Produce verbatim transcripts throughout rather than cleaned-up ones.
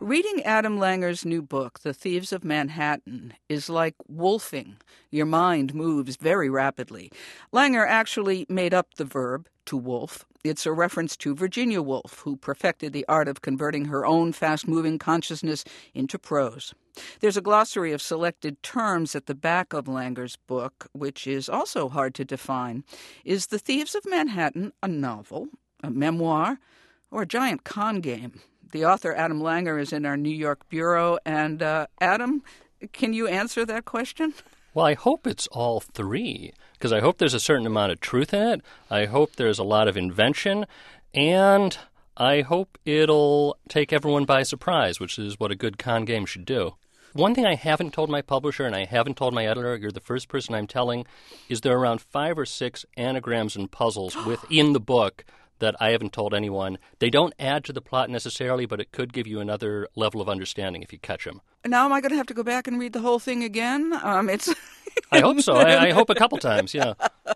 Reading Adam Langer's new book, The Thieves of Manhattan, is like wolfing. Your mind moves very rapidly. Langer actually made up the verb to wolf. It's a reference to Virginia Woolf, who perfected the art of converting her own fast-moving consciousness into prose. There's a glossary of selected terms at the back of Langer's book, which is also hard to define. Is The Thieves of Manhattan a novel, a memoir, or a giant con game? The author, Adam Langer, is in our New York bureau. And, uh, Adam, can you answer that question? Well, I hope it's all three, because I hope there's a certain amount of truth in it. I hope there's a lot of invention, and I hope it'll take everyone by surprise, which is what a good con game should do. One thing I haven't told my publisher, and I haven't told my editor, you're the first person I'm telling, is there are around five or six anagrams and puzzles within the book that I haven't told anyone. They don't add to the plot necessarily, but it could give you another level of understanding if you catch them. Now am I going to have to go back and read the whole thing again? Um, it's. I hope so. I, I hope a couple times, yeah.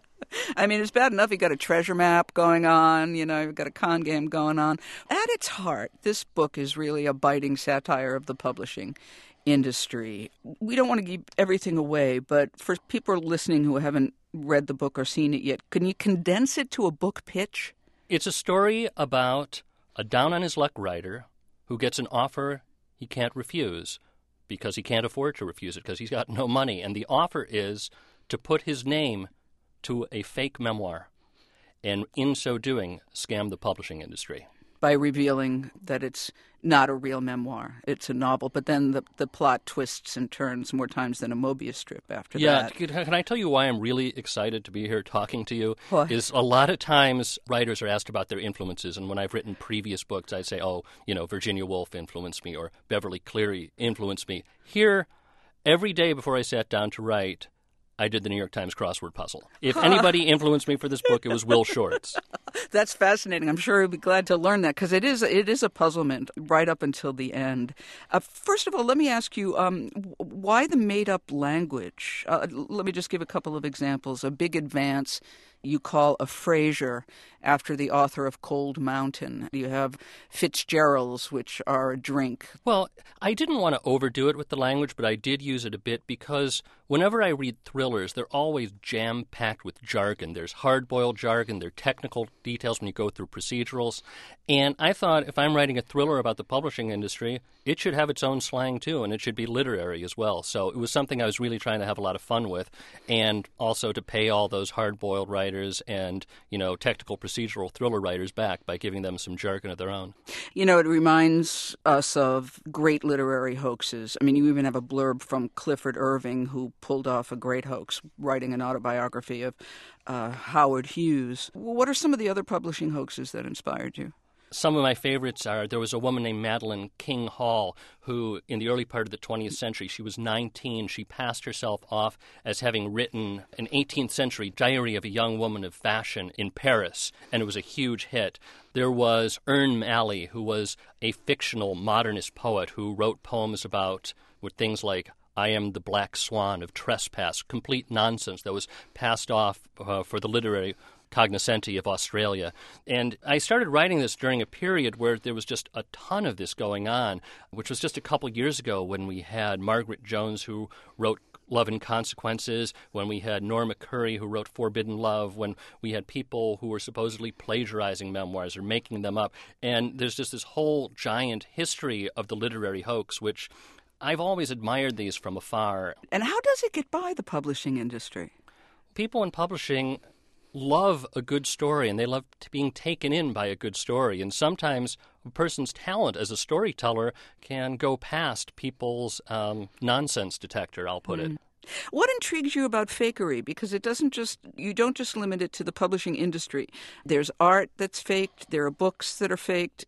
I mean, it's bad enough you got a treasure map going on, you know, you've got a con game going on. At its heart, this book is really a biting satire of the publishing industry. We don't want to give everything away, but for people listening who haven't read the book or seen it yet, can you condense it to a book pitch? It's a story about a down-on-his-luck writer who gets an offer he can't refuse because he can't afford to refuse it because he's got no money. And the offer is to put his name to a fake memoir and, in so doing, scam the publishing industry. By revealing that it's not a real memoir, it's a novel. But then the, the plot twists and turns more times than a Mobius strip after yeah, that. Yeah, can I tell you why I'm really excited to be here talking to you? What? Is a lot of times writers are asked about their influences, and when I've written previous books, I say, oh, you know, Virginia Woolf influenced me, or Beverly Cleary influenced me. Here, every day before I sat down to write, I did the New York Times crossword puzzle. If anybody influenced me for this book, it was Will Shortz. That's fascinating. I'm sure he'll be glad to learn that because it is it is a puzzlement right up until the end. Uh, first of all, let me ask you, um, why the made-up language? Uh, let me just give a couple of examples. A big advance you call a Fraser after the author of Cold Mountain. You have Fitzgerald's, which are a drink. Well, I didn't want to overdo it with the language, but I did use it a bit because whenever I read thrillers, they're always jam-packed with jargon. There's hard-boiled jargon, there are technical details when you go through procedurals. And I thought if I'm writing a thriller about the publishing industry, it should have its own slang too, and it should be literary as well. So it was something I was really trying to have a lot of fun with, and also to pay all those hard-boiled writers and, you know, technical procedural thriller writers back by giving them some jargon of their own. You know, it reminds us of great literary hoaxes. I mean, you even have a blurb from Clifford Irving, who pulled off a great hoax, writing an autobiography of uh, Howard Hughes. What are some of the other publishing hoaxes that inspired you? Some of my favorites are, there was a woman named Madeline King Hall who, in the early part of the twentieth century, she was nineteen. She passed herself off as having written an eighteenth century diary of a young woman of fashion in Paris, and it was a huge hit. There was Ern Malley, who was a fictional modernist poet who wrote poems about with things like I am the black swan of trespass, complete nonsense that was passed off uh, for the literary cognoscenti of Australia. And I started writing this during a period where there was just a ton of this going on, which was just a couple years ago when we had Margaret Jones, who wrote Love and Consequences, when we had Norma Curry, who wrote Forbidden Love, when we had people who were supposedly plagiarizing memoirs or making them up. And there's just this whole giant history of the literary hoax, which I've always admired these from afar. And how does it get by the publishing industry? People in publishing love a good story, and they love being taken in by a good story. And sometimes a person's talent as a storyteller can go past people's um, nonsense detector, I'll put mm. it. What intrigues you about fakery? Because it doesn't just, you don't just limit it to the publishing industry. There's art that's faked. There are books that are faked.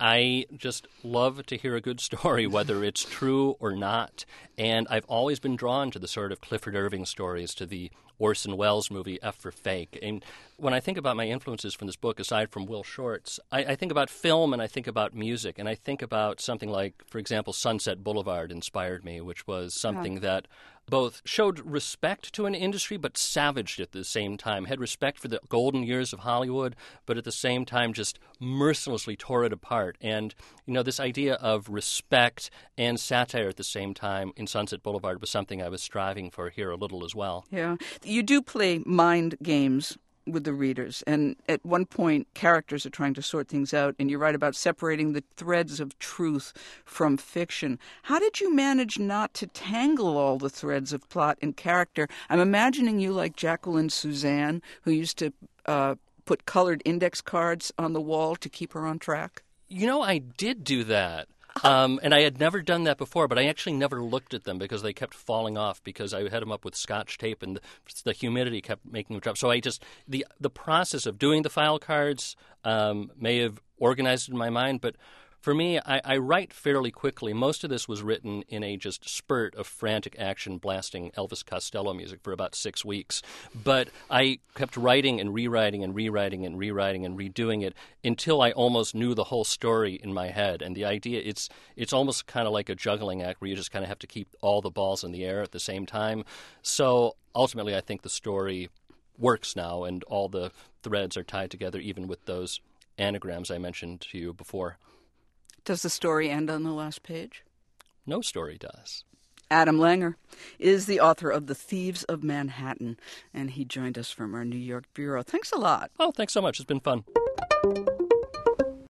I just love to hear a good story, whether it's true or not. And I've always been drawn to the sort of Clifford Irving stories, to the Orson Welles movie F for Fake. And When I think about my influences from this book, aside from Will Shortz, I, I think about film and I think about music. And I think about something like, for example, Sunset Boulevard inspired me, which was something yeah. that both showed respect to an industry but savaged it at the same time, had respect for the golden years of Hollywood, but at the same time just mercilessly tore it apart. And, you know, this idea of respect and satire at the same time in Sunset Boulevard was something I was striving for here a little as well. Yeah. You do play mind games with the readers, and at one point characters are trying to sort things out, and you write about separating the threads of truth from fiction. How did you manage not to tangle all the threads of plot and character? I'm imagining you like Jacqueline Suzanne, who used to uh, put colored index cards on the wall to keep her on track. You know, I did do that. Um, and I had never done that before, but I actually never looked at them because they kept falling off because I had them up with Scotch tape and the, the humidity kept making them drop. So I just, the the process of doing the file cards um, may have organized in my mind, but for me, I, I write fairly quickly. Most of this was written in a just spurt of frantic action blasting Elvis Costello music for about six weeks. But I kept writing and rewriting and rewriting and rewriting and redoing it until I almost knew the whole story in my head. And the idea, it's it's almost kind of like a juggling act where you just kind of have to keep all the balls in the air at the same time. So ultimately, I think the story works now and all the threads are tied together, even with those anagrams I mentioned to you before. Does the story end on the last page? No story does. Adam Langer is the author of The Thieves of Manhattan, and he joined us from our New York bureau. Thanks a lot. Oh, thanks so much. It's been fun.